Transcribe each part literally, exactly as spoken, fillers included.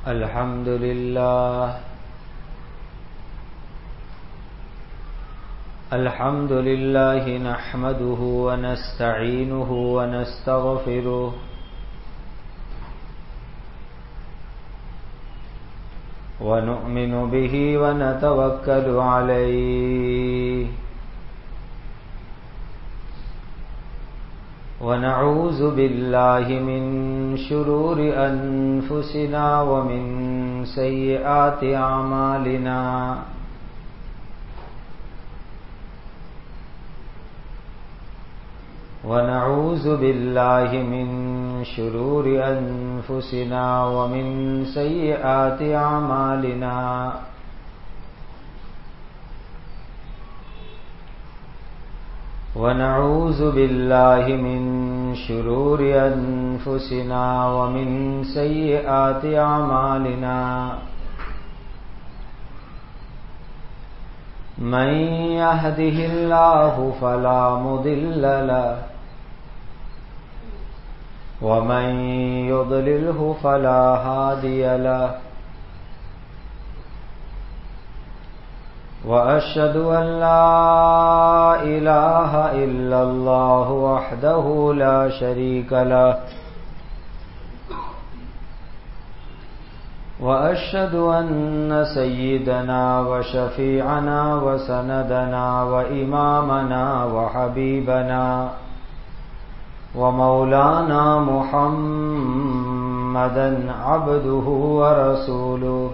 الحمد لله الحمد لله نحمده ونستعينه ونستغفره ونؤمن به ونتوكل عليه ونعوذ بالله من شرور أنفسنا ومن سيئات أعمالنا ونعوذ بالله من شرور أنفسنا ومن سيئات أعمالنا ونعوذ بالله من شرور أنفسنا ومن سيئات أعمالنا من يهده الله فلا مضل له ومن يضلله فلا هادي له وأشهد أن لا إله إلا الله وحده لا شريك له وأشهد أن سيدنا وشفيعنا وسندنا وإمامنا وحبيبنا ومولانا محمدا عبده ورسوله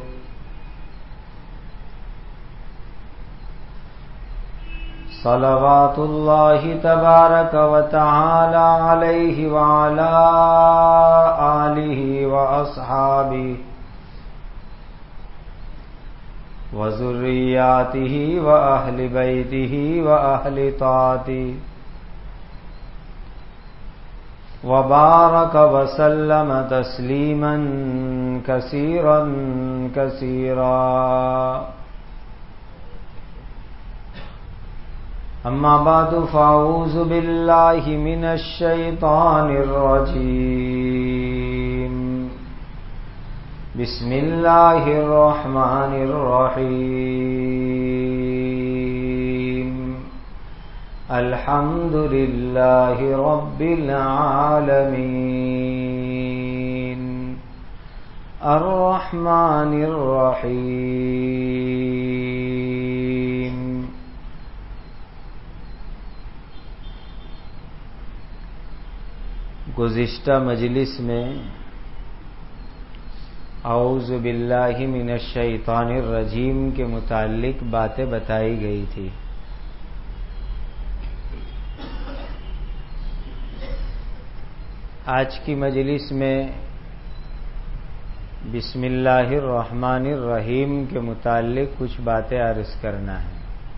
صلوات الله تبارك وتعالى عليه وعلى آله وأصحابه وذرياته وأهل بيته وأهل طاعته وبارك وسلم تسليما كثيرا كثيرا. أما بعد فأعوذ بالله من الشيطان الرجيم. بسم الله الرحمن الرحيم. الحمد لله رب العالمين الرحمن الرحيم. گزشتہ مجلس میں اعوذ باللہ من الشیطان الرجیم کے متعلق باتیں بتائی گئی تھی. آج کی مجلس میں بسم اللہ الرحمن الرحیم کے متعلق کچھ باتیں عرض کرنا ہے.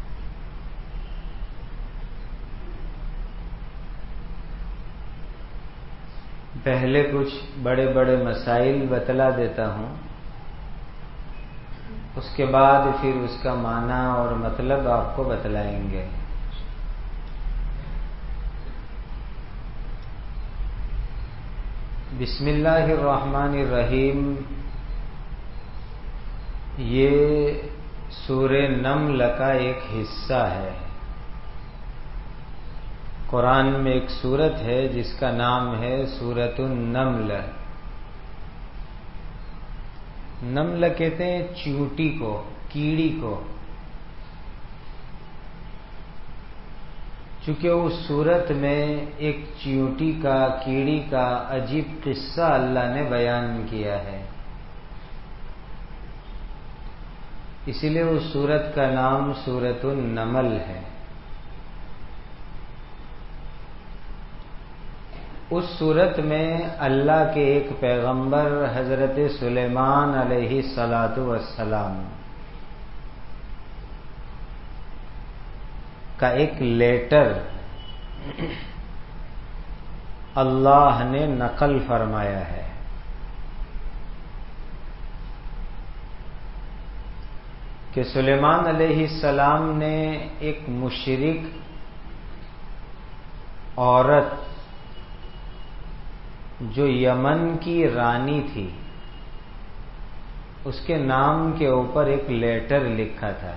پہلے کچھ بڑے بڑے مسائل بتلا دیتا ہوں، اس کے بعد پھر اس کا معنی اور مطلب آپ کو بتلائیں گے. بسم اللہ الرحمن الرحیم یہ سورہ نمل کا ایک حصہ ہے. قرآن میں ایک سورت ہے جس کا نام ہے سورۃ النمل. نمل کہتے ہیں چیونٹی کو، کیڑی کو. چونکہ اس سورت میں ایک چیونٹی کا، کیڑی کا عجیب قصہ اللہ نے بیان کیا ہے، اسی لیے اس سورت کا نام سورۃ النمل ہے. اس سورت میں اللہ کے ایک پیغمبر حضرت سلیمان علیہ الصلاۃ والسلام کا ایک لیٹر اللہ نے نقل فرمایا ہے کہ سلیمان علیہ السلام نے ایک مشرک عورت جو یمن کی رانی تھی اس کے نام کے اوپر ایک لیٹر لکھا تھا.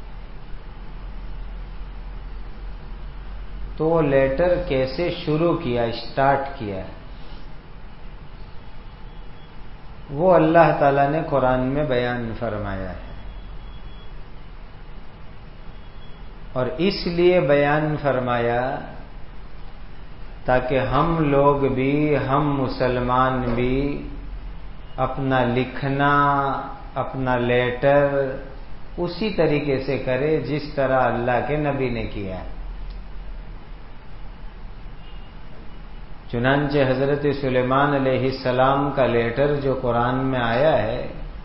تو وہ لیٹر کیسے شروع کیا، اسٹارٹ کیا، وہ اللہ تعالی نے قرآن میں بیان فرمایا ہے. اور اس لیے بیان فرمایا تاکہ ہم لوگ بھی، ہم مسلمان بھی اپنا لکھنا، اپنا لیٹر اسی طریقے سے کرے جس طرح اللہ کے نبی نے کیا. چنانچہ حضرت سلیمان علیہ السلام کا لیٹر جو قرآن میں آیا ہے،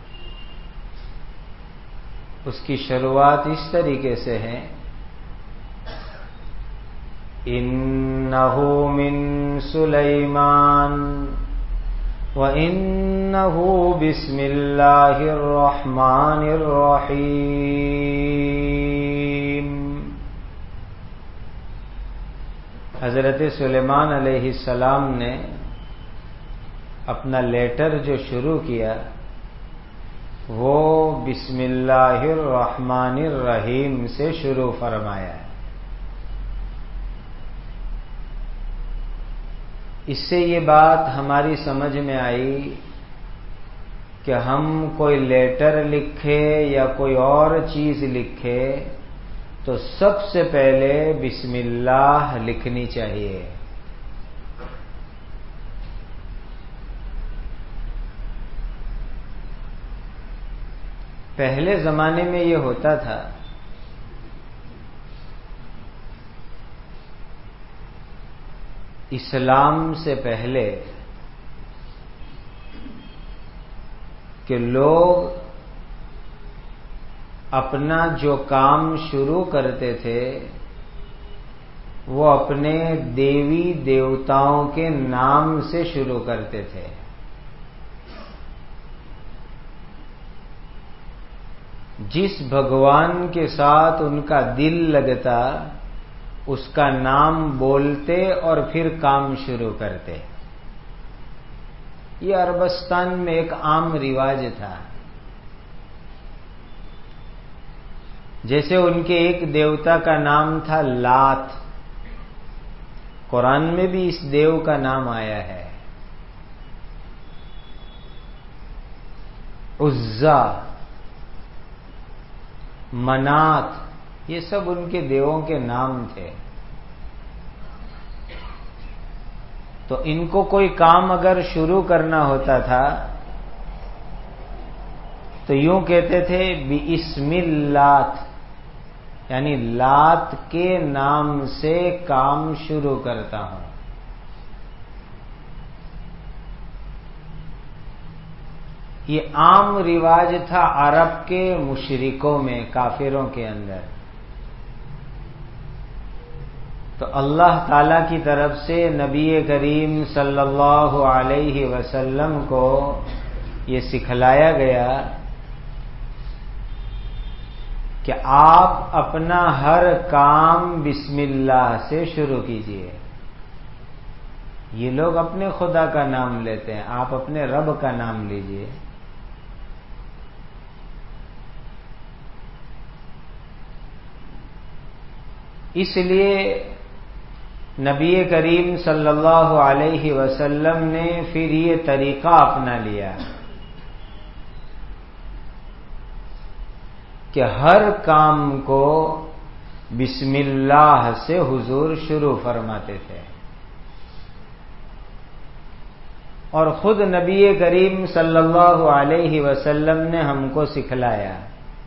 اس کی شروعات اس طریقے سے ہے: اِنَّهُ مِن سُلَيْمَانَ وَإِنَّهُ بِسْمِ اللَّهِ الرَّحْمَنِ الرَّحِيمِ. حضرت سلیمان علیہ السلام نے اپنا لیٹر جو شروع کیا وہ بسم اللہ الرحمن الرحیم سے شروع فرمایا ہے. اس سے یہ بات ہماری سمجھ میں آئی کہ ہم کوئی لیٹر لکھے یا کوئی اور چیز لکھے تو سب سے پہلے بسم اللہ لکھنی چاہیے. پہلے زمانے میں یہ ہوتا تھا اسلام سے پہلے کہ لوگ اپنا جو کام شروع کرتے تھے وہ اپنے دیوی دیوتاؤں کے نام سے شروع کرتے تھے. جس بھگوان کے ساتھ ان کا دل لگتا اس کا نام بولتے اور پھر کام شروع کرتے. یہ عربستان میں ایک عام رواج تھا. جیسے ان کے ایک دیوتا کا نام تھا لات، قرآن میں بھی اس دیو کا نام آیا ہے. عزا، منات، یہ سب ان کے دیووں کے نام تھے. تو ان کو کوئی کام اگر شروع کرنا ہوتا تھا تو یوں کہتے تھے بِاسْمِ اللات، یعنی لات کے نام سے کام شروع کرتا ہوں. یہ عام رواج تھا عرب کے مشرکوں میں، کافروں کے اندر. تو اللہ تعالی کی طرف سے نبی کریم صلی اللہ علیہ وسلم کو یہ سکھلایا گیا کہ آپ اپنا ہر کام بسم اللہ سے شروع کیجئے. یہ لوگ اپنے خدا کا نام لیتے ہیں، آپ اپنے رب کا نام لیجئے. اس لیے نبی کریم صلی اللہ علیہ وسلم نے پھر یہ طریقہ اپنا لیا کہ ہر کام کو بسم اللہ سے حضور شروع فرماتے تھے. اور خود نبی کریم صلی اللہ علیہ وسلم نے ہم کو سکھلایا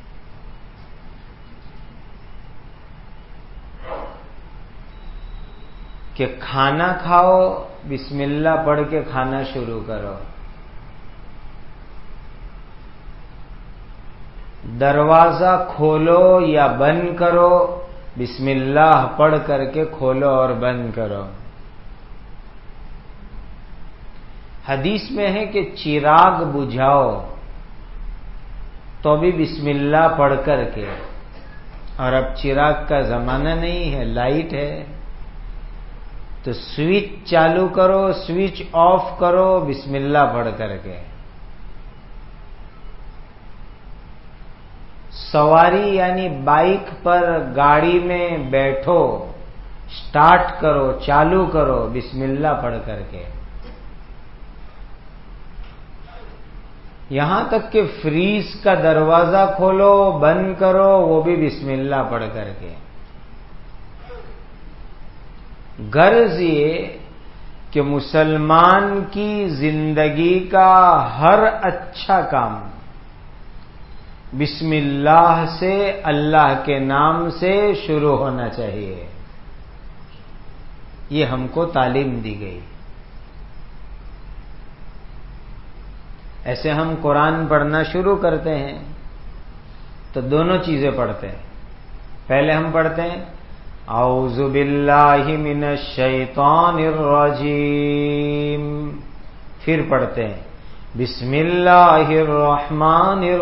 کہ کھانا کھاؤ بسم اللہ پڑھ کے کھانا شروع کرو، دروازہ کھولو یا بند کرو بسم اللہ پڑھ کر کے کھولو اور بند کرو. حدیث میں ہے کہ چراغ بجھاؤ تو بھی بسم اللہ پڑھ کر کے، اور اب چراغ کا زمانہ نہیں ہے، لائٹ ہے تو سوئچ چالو کرو، سوئچ آف کرو بسم اللہ پڑھ کر کے. सवारी यानी बाइक पर, गाड़ी में बैठो, स्टार्ट करो, चालू करो बिस्मिल्लाह पढ़ करके। यहां तक कि फ्रीज का दरवाजा खोलो, बंद करो, वो भी बिस्मिल्लाह पढ़ करके। गर्ज ये कि मुसलमान की जिंदगी का हर अच्छा काम बिस्मिल्लाह से, अल्लाह के नाम से शुरू होना चाहिए। ये हमको तालीम दी गई। ऐसे हम कुरान पढ़ना शुरू करते हैं तो दोनों चीजें पढ़ते हैं। पहले हम पढ़ते हैं औज़ु बिल्लाहि मिनश शैतानिर रजीम, फिर पढ़ते हैं बिस्मिल्लाहिर रहमानिर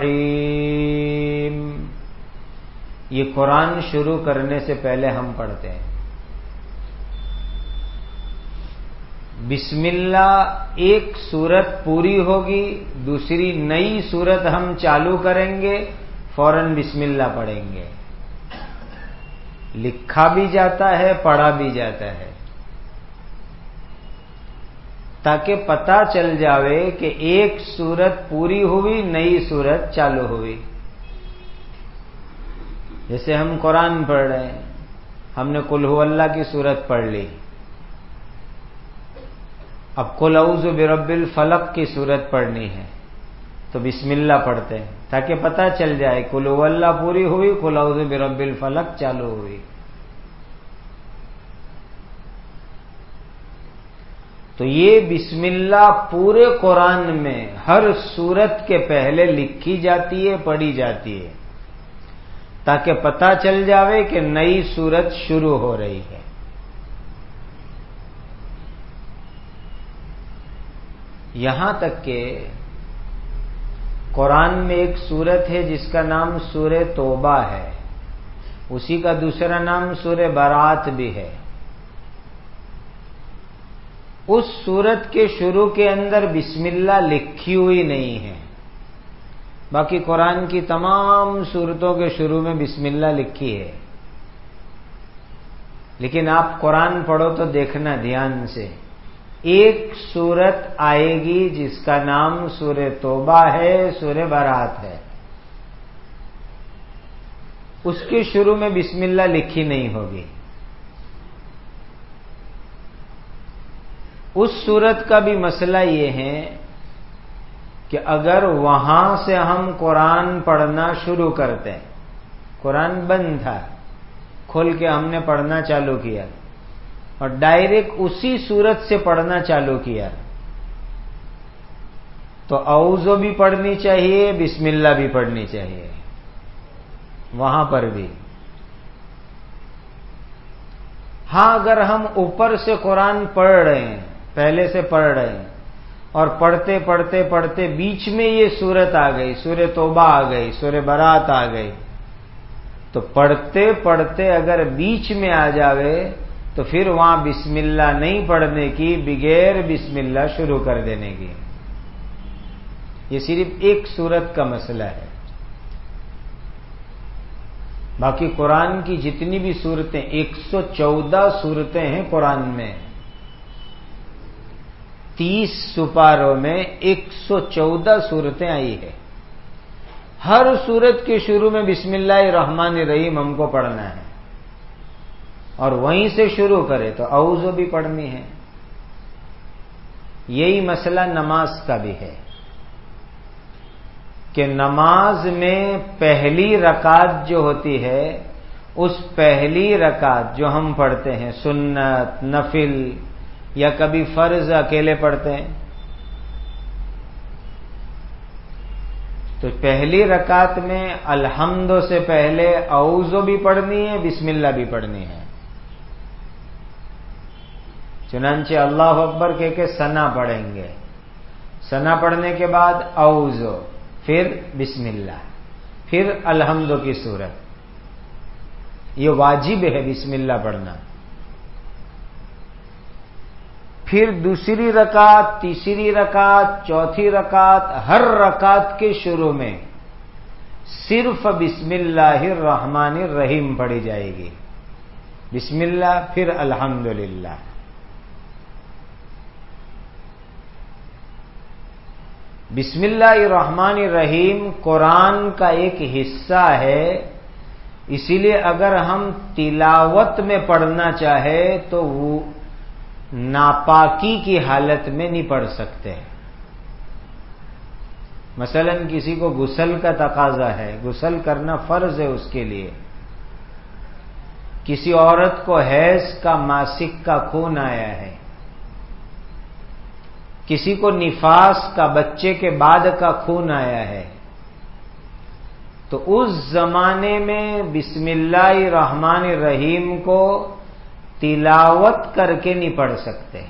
रहीम। ये कुरान शुरू करने से पहले हम पढ़ते हैं। बिस्मिल्लाह एक सूरत पूरी होगी, दूसरी नई सूरत हम चालू करेंगे, फौरन बिस्मिल्लाह पढ़ेंगे। लिखा भी जाता है, पढ़ा भी जाता है, ताकि पता चल जावे कि एक सूरत पूरी हुई, नई सूरत चालू हुई। जैसे हम कुरान पढ़ रहे हैं, हमने कुल हु अल्लाह की सूरत पढ़ ली, अब कुल औज़ु बिरब्बिल फलक की सूरत पढ़नी है तो बिस्मिल्लाह पढ़ते हैं, ताकि पता चल जाए कुल हु अल्लाह पूरी हुई, कुल औज़ु बिरब्बिल फलक चालू हुई। तो ये बिस्मिल्लाह पूरे कुरान में हर सूरत के पहले लिखी जाती है, पढ़ी जाती है, ताकि पता चल जावे कि नई सूरत शुरू हो रही है। यहां तक कि कुरान में एक सूरत है जिसका नाम सूरे तौबा है, उसी का दूसरा नाम सूरे बरात भी है। उस सूरत के शुरू के अंदर बिस्मिल्लाह लिखी हुई नहीं है। बाकी कुरान की तमाम सूरतों के शुरू में बिस्मिल्लाह लिखी है, लेकिन आप कुरान पढ़ो तो देखना ध्यान से, एक सूरत आएगी जिसका नाम सूरे तौबा है, सूरे बरात है, उसके शुरू में बिस्मिल्लाह लिखी नहीं होगी। उस सूरत का भी मसला ये है कि अगर वहां से हम कुरान पढ़ना शुरू करते हैं, कुरान बंद था, खोल के हमने पढ़ना चालू किया और डायरेक्ट उसी सूरत से पढ़ना चालू किया, तो औज़ु भी पढ़नी चाहिए, बिस्मिल्लाह भी पढ़नी चाहिए वहां पर भी। हां, अगर हम ऊपर से कुरान पढ़ रहे हैं, पहले से पढ़ रहे हैं और पढ़ते पढ़ते पढ़ते बीच में ये सूरत आ गई, सूरे तौबा आ गई, सूरे बरात आ गई, तो पढ़ते पढ़ते अगर बीच में आ जावे तो फिर वहां बिस्मिल्लाह नहीं पढ़ने की, बिगैर बिस्मिल्लाह शुरू कर देने की। ये सिर्फ एक सूरत का मसला है। बाकी कुरान की जितनी भी सूरतें, एक सौ चौदह सूरतें हैं कुरान में, तीस सुपारों में एक सौ चौदह सूरतें आई है। हर सूरत के शुरू में बिस्मिल्लाहिर रहमानिर रहीम हमको पढ़ना है, और वहीं से शुरू करें तो औज़ु भी पढ़नी है। यही मसला नमाज का भी है कि नमाज में पहली रकात जो होती है, उस पहली रकात जो हम पढ़ते हैं, सुन्नत, नफिल या कभी फर्ज अकेले पढ़ते हैं, तो पहली रकात में अल्हम्दु से पहले औज़ु भी पढ़नी है, बिस्मिल्लाह भी पढ़नी है। चुनांचे अल्लाहु अकबर कह के सना पढ़ेंगे, सना पढ़ने के बाद औज़ु, फिर बिस्मिल्लाह, फिर अल्हम्दु की सूरत। ये वाजिब है बिस्मिल्लाह पढ़ना। फिर दूसरी रकात, तीसरी रकात, चौथी रकात, हर रकात के शुरू में صرف بسم اللہ الرحمن الرحیم پڑھی جائے گی. بسم اللہ پھر الحمدللہ. بسم اللہ الرحمن الرحیم قرآن کا ایک حصہ ہے، اسی لیے اگر ہم تلاوت میں پڑھنا چاہے تو وہ ناپاکی کی حالت میں نہیں پڑھ سکتے. مثلا کسی کو غسل کا تقاضا ہے، غسل کرنا فرض ہے اس کے لیے. کسی عورت کو حیض کا ماسک کا خون آیا ہے، کسی کو نفاس کا بچے کے بعد کا خون آیا ہے، تو اس زمانے میں بسم اللہ الرحمن الرحیم کو تلاوت کر کے نہیں پڑھ سکتے.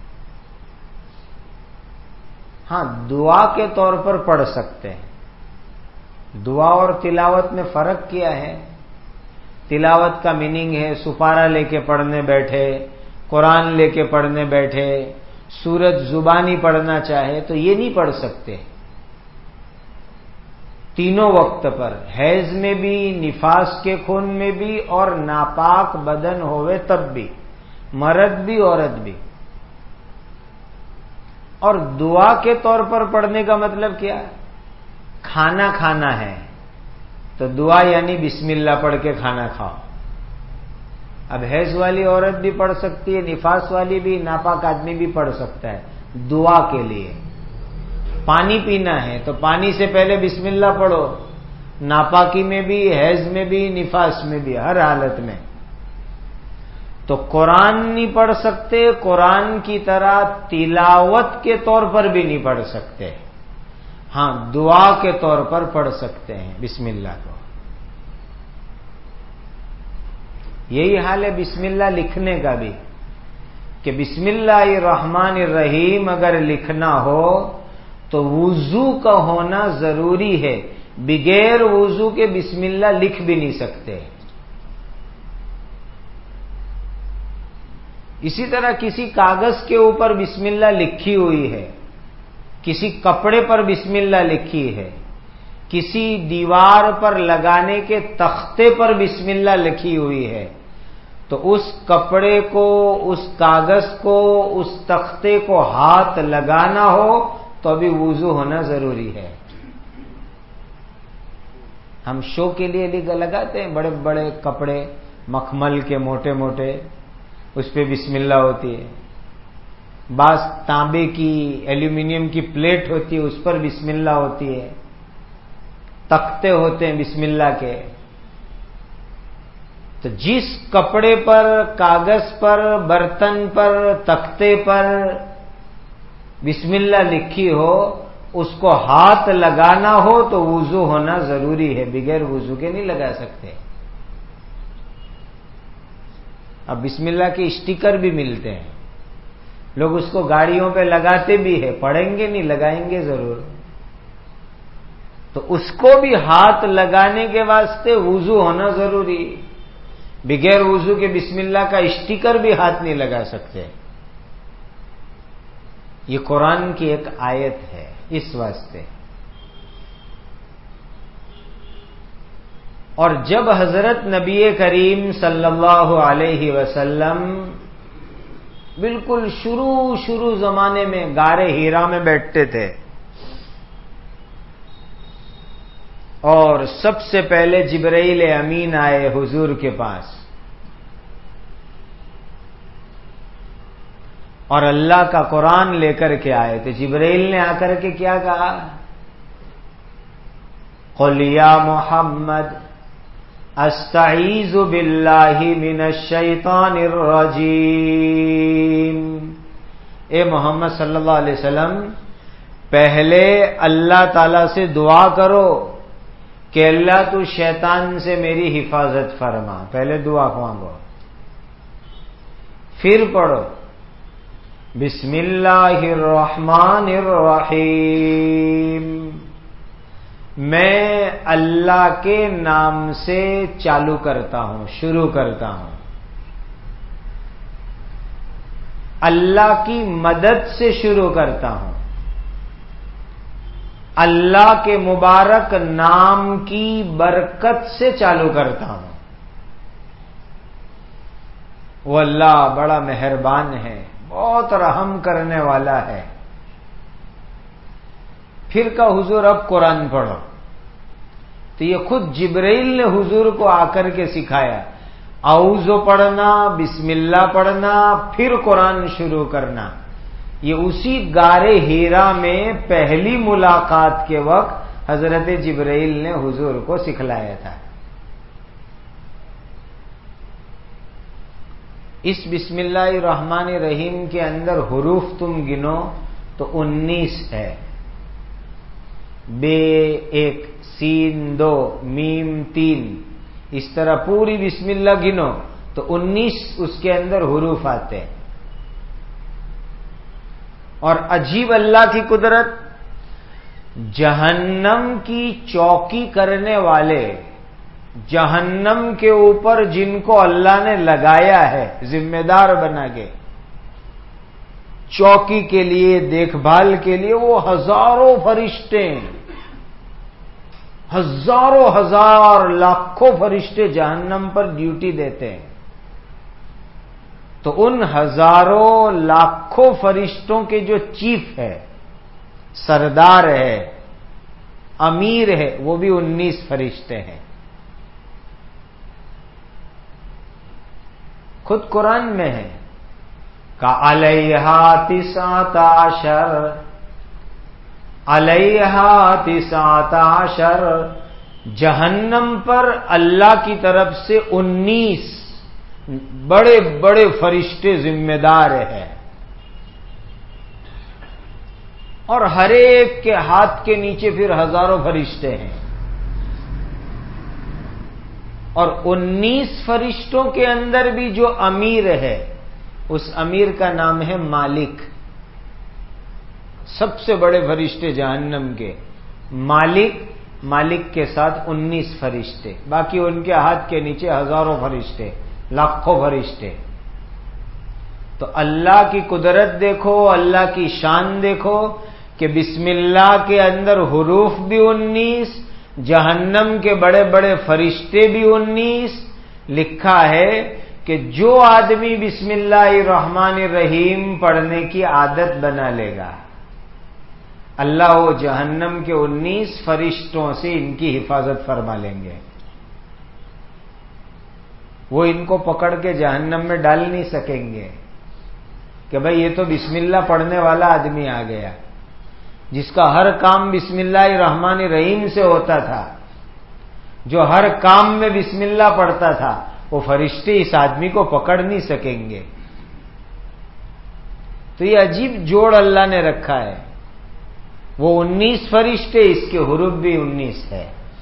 ہاں دعا کے طور پر پڑھ سکتے ہیں. دعا اور تلاوت میں فرق کیا ہے؟ تلاوت کا میننگ ہے سپارہ لے کے پڑھنے بیٹھے، قرآن لے کے پڑھنے بیٹھے، سورت زبانی پڑھنا چاہے تو یہ نہیں پڑھ سکتے. تینوں وقت پر، حیض میں بھی، نفاس کے خون میں بھی، اور ناپاک بدن ہوئے تب بھی، مرد بھی عورت بھی. اور دعا کے طور پر پڑھنے کا مطلب کیا؟ کھانا کھانا ہے تو دعا یعنی بسم اللہ پڑھ کے کھانا کھاؤ. اب حیض والی عورت بھی پڑھ سکتی ہے، نفاس والی بھی، ناپاک آدمی بھی پڑھ سکتا ہے دعا کے لیے. پانی پینا ہے تو پانی سے پہلے بسم اللہ پڑھو، ناپاکی میں بھی، حیض میں بھی، نفاس میں بھی، ہر حالت میں. تو قرآن نہیں پڑھ سکتے، قرآن کی طرح تلاوت کے طور پر بھی نہیں پڑھ سکتے. ہاں دعا کے طور پر پڑھ سکتے ہیں بسم اللہ کو. یہی حال ہے بسم اللہ لکھنے کا بھی، کہ بسم اللہ الرحمن الرحیم اگر لکھنا ہو تو وضو کا ہونا ضروری ہے. بغیر وضو کے بسم اللہ لکھ بھی نہیں سکتے. اسی طرح کسی کاغذ کے اوپر بسم اللہ لکھی ہوئی ہے، کسی کپڑے پر بسم اللہ لکھی ہے، کسی دیوار پر لگانے کے تختے پر بسم اللہ لکھی ہوئی ہے، تو اس کپڑے کو، اس کاغذ کو، اس تختے کو ہاتھ لگانا ہو تو ابھی وضو ہونا ضروری ہے. ہم شو کے لیے لگاتے ہیں بڑے بڑے کپڑے مخمل کے موٹے موٹے، اس پہ بسم اللہ ہوتی ہے. بعض تانبے کی، ایلومینیم کی پلیٹ ہوتی ہے، اس پر بسم اللہ ہوتی ہے. تختے ہوتے ہیں بسم اللہ کے. تو جس کپڑے پر، کاغذ پر، برتن پر، تختے پر بسم اللہ لکھی ہو، اس کو ہاتھ لگانا ہو تو وضو ہونا ضروری ہے. بغیر وضو کے نہیں لگا سکتے. اب بسم اللہ کے اسٹیکر بھی ملتے ہیں، لوگ اس کو گاڑیوں پہ لگاتے بھی ہیں. پڑھیں گے نہیں، لگائیں گے ضرور. تو اس کو بھی ہاتھ لگانے کے واسطے وضو ہونا ضروری. بغیر وضو کے بسم اللہ کا اسٹیکر بھی ہاتھ نہیں لگا سکتے. یہ قرآن کی ایک آیت ہے اس واسطے. اور جب حضرت نبی کریم صلی اللہ علیہ وسلم بالکل شروع شروع زمانے میں غار ہیرا میں بیٹھتے تھے، اور سب سے پہلے جبرائیل امین آئے حضور کے پاس، اور اللہ کا قرآن لے کر کے آئے تھے. جبرائیل نے آ کر کے کیا کہا؟ قل یا محمد استعیذ باللہ من الشیطان الرجیم. اے محمد صلی اللہ علیہ وسلم، پہلے اللہ تعالی سے دعا کرو کہ اللہ تو شیطان سے میری حفاظت فرما. پہلے دعا مانگو، پھر پڑھو بسم اللہ الرحمن الرحیم. میں اللہ کے نام سے چالو کرتا ہوں، شروع کرتا ہوں. اللہ کی مدد سے شروع کرتا ہوں. اللہ کے مبارک نام کی برکت سے چالو کرتا ہوں۔ وہ اللہ بڑا مہربان ہے، بہت رحم کرنے والا ہے۔ پھر کا حضور اب قرآن پڑھو، تو یہ خود جبرائیل نے حضور کو آ کر کے سکھایا، اعوذ پڑھنا، بسم اللہ پڑھنا، پھر قرآن شروع کرنا۔ یہ اسی غار ہیرا میں پہلی ملاقات کے وقت حضرت جبرائیل نے حضور کو سکھلایا تھا۔ اس بسم اللہ الرحمن الرحیم کے اندر حروف تم گنو تو انیس ہے، بے ایک، سین دو، میم تین، اس طرح پوری بسم اللہ گنو تو انیس اس کے اندر حروف آتے ہیں۔ اور عجیب اللہ کی قدرت، جہنم کی چوکی کرنے والے، جہنم کے اوپر جن کو اللہ نے لگایا ہے ذمہ دار بنا کے چوکی کے لیے، دیکھ بھال کے لیے، وہ ہزاروں فرشتے، ہزاروں ہزار لاکھوں فرشتے جہنم پر ڈیوٹی دیتے ہیں۔ تو ان ہزاروں لاکھوں فرشتوں کے جو چیف ہے، سردار ہے، امیر ہے، وہ بھی انیس فرشتے ہیں۔ خود قرآن میں ہے کہ علیہا تسعۃ عشر، علیہا تسعۃ عشر، جہنم پر اللہ کی طرف سے انیس بڑے بڑے فرشتے ذمہ دار ہیں، اور ہر ایک کے ہاتھ کے نیچے پھر ہزاروں فرشتے ہیں۔ اور انیس فرشتوں کے اندر بھی جو امیر ہے، اس امیر کا نام ہے مالک۔ سب سے بڑے فرشتے جہنم کے مالک، مالک کے ساتھ انیس فرشتے، باقی ان کے ہاتھ کے نیچے ہزاروں فرشتے، لاکھوں فرشتے۔ تو اللہ کی قدرت دیکھو، اللہ کی شان دیکھو کہ بسم اللہ کے اندر حروف بھی انیس، جہنم کے بڑے بڑے فرشتے بھی انیس۔ لکھا ہے کہ جو آدمی بسم اللہ الرحمن الرحیم پڑھنے کی عادت بنا لے گا، اللہ وہ جہنم کے انیس فرشتوں سے ان کی حفاظت فرما لیں گے۔ وہ ان کو پکڑ کے جہنم میں ڈال نہیں سکیں گے کہ بھئی یہ تو بسم اللہ پڑھنے والا آدمی آ گیا، جس کا ہر کام بسم اللہ الرحمن الرحیم سے ہوتا تھا، جو ہر کام میں بسم اللہ پڑھتا تھا، وہ فرشتے اس آدمی کو پکڑ نہیں سکیں گے۔ تو یہ عجیب جوڑ اللہ نے رکھا ہے، وہ انیس فرشتے، اس کے حروف بھی انیس ہے۔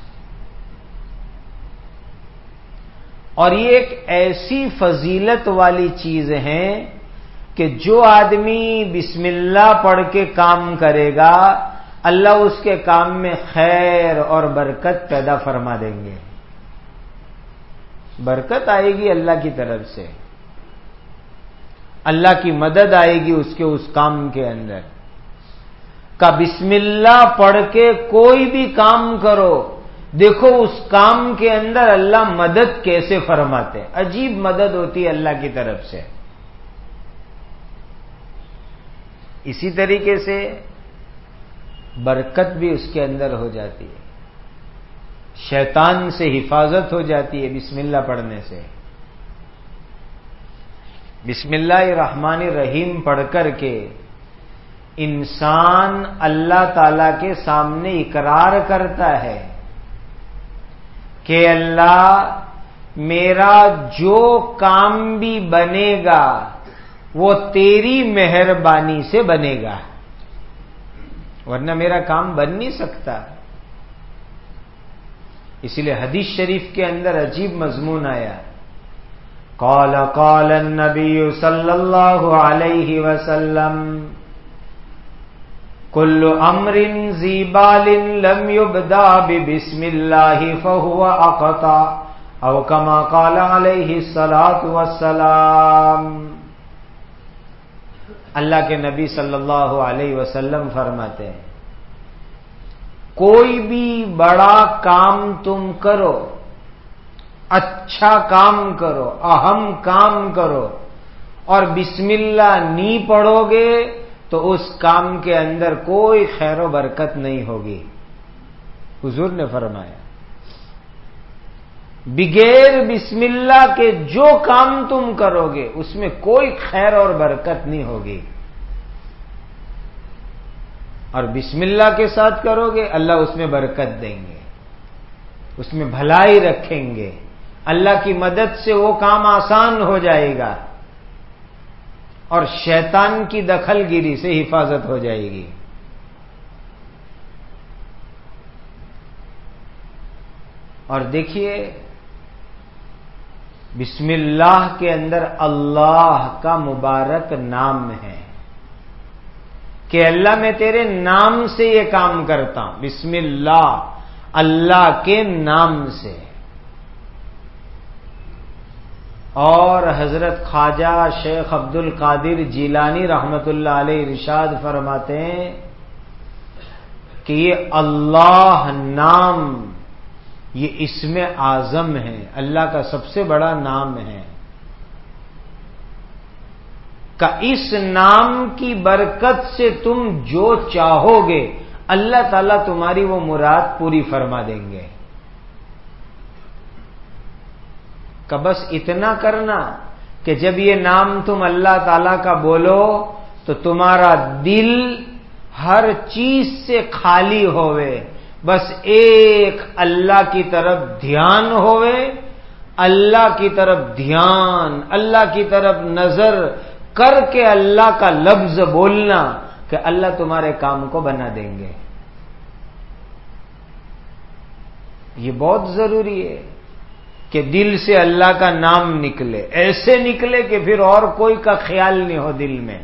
اور یہ ایک ایسی فضیلت والی چیز ہے کہ جو آدمی بسم اللہ پڑھ کے کام کرے گا، اللہ اس کے کام میں خیر اور برکت پیدا فرما دیں گے۔ برکت آئے گی اللہ کی طرف سے، اللہ کی مدد آئے گی اس کے اس کام کے اندر۔ کا بسم اللہ پڑھ کے کوئی بھی کام کرو، دیکھو اس کام کے اندر اللہ مدد کیسے فرماتے، عجیب مدد ہوتی ہے اللہ کی طرف سے۔ اسی طریقے سے برکت بھی اس کے اندر ہو جاتی ہے، شیطان سے حفاظت ہو جاتی ہے بسم اللہ پڑھنے سے۔ بسم اللہ الرحمن الرحیم پڑھ کر کے انسان اللہ تعالی کے سامنے اقرار کرتا ہے کہ اللہ میرا جو کام بھی بنے گا وہ تیری مہربانی سے بنے گا، ورنہ میرا کام بن نہیں سکتا۔ اسی لیے حدیث شریف کے اندر عجیب مضمون آیا، قال قال النبی صلی اللہ علیہ وسلم کل امر ذی بال لم یبدا ببسم اللہ فہو اقطع، او کما قال علیہ الصلاۃ والسلام۔ اللہ کے نبی صلی اللہ علیہ وسلم فرماتے ہیں کوئی بھی بڑا کام تم کرو، اچھا کام کرو، اہم کام کرو اور بسم اللہ نہیں پڑھو گے تو اس کام کے اندر کوئی خیر و برکت نہیں ہوگی۔ حضور نے فرمایا بغیر بسم اللہ کے جو کام تم کرو گے اس میں کوئی خیر اور برکت نہیں ہوگی، اور بسم اللہ کے ساتھ کرو گے اللہ اس میں برکت دیں گے، اس میں بھلائی رکھیں گے، اللہ کی مدد سے وہ کام آسان ہو جائے گا اور شیطان کی دخل گیری سے حفاظت ہو جائے گی۔ اور دیکھیے بسم اللہ کے اندر اللہ کا مبارک نام ہے کہ اللہ میں تیرے نام سے یہ کام کرتا ہوں، بسم اللہ، اللہ کے نام سے۔ اور حضرت خواجہ شیخ عبد القادر جیلانی رحمت اللہ علیہ ارشاد فرماتے ہیں کہ یہ اللہ نام یہ اسم اعظم ہے، اللہ کا سب سے بڑا نام ہے، کہ اس نام کی برکت سے تم جو چاہو گے اللہ تعالیٰ تمہاری وہ مراد پوری فرما دیں گے۔ کہ بس اتنا کرنا کہ جب یہ نام تم اللہ تعالیٰ کا بولو تو تمہارا دل ہر چیز سے خالی ہوئے، بس ایک اللہ کی طرف دھیان ہوئے، اللہ کی طرف دھیان، اللہ کی طرف نظر کر کے اللہ کا لفظ بولنا کہ اللہ تمہارے کام کو بنا دیں گے۔ یہ بہت ضروری ہے کہ دل سے اللہ کا نام نکلے، ایسے نکلے کہ پھر اور کوئی کا خیال نہیں ہو دل میں۔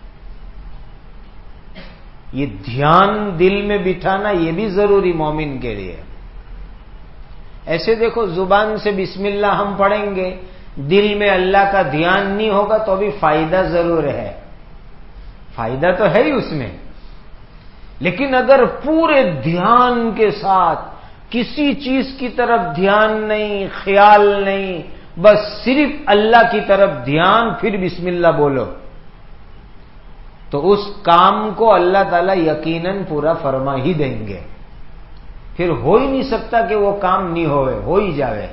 یہ دھیان دل میں بٹھانا یہ بھی ضروری مومن کے لیے۔ ایسے دیکھو زبان سے بسم اللہ ہم پڑھیں گے، دل میں اللہ کا دھیان نہیں ہوگا تو بھی فائدہ ضرور ہے، فائدہ تو ہے ہی اس میں، لیکن اگر پورے دھیان کے ساتھ کسی چیز کی طرف دھیان نہیں، خیال نہیں، بس صرف اللہ کی طرف دھیان، پھر بسم اللہ بولو تو اس کام کو اللہ تعالیٰ یقیناً پورا فرما ہی دیں گے، پھر ہو ہی نہیں سکتا کہ وہ کام نہیں ہوئے، ہو ہی جاوے۔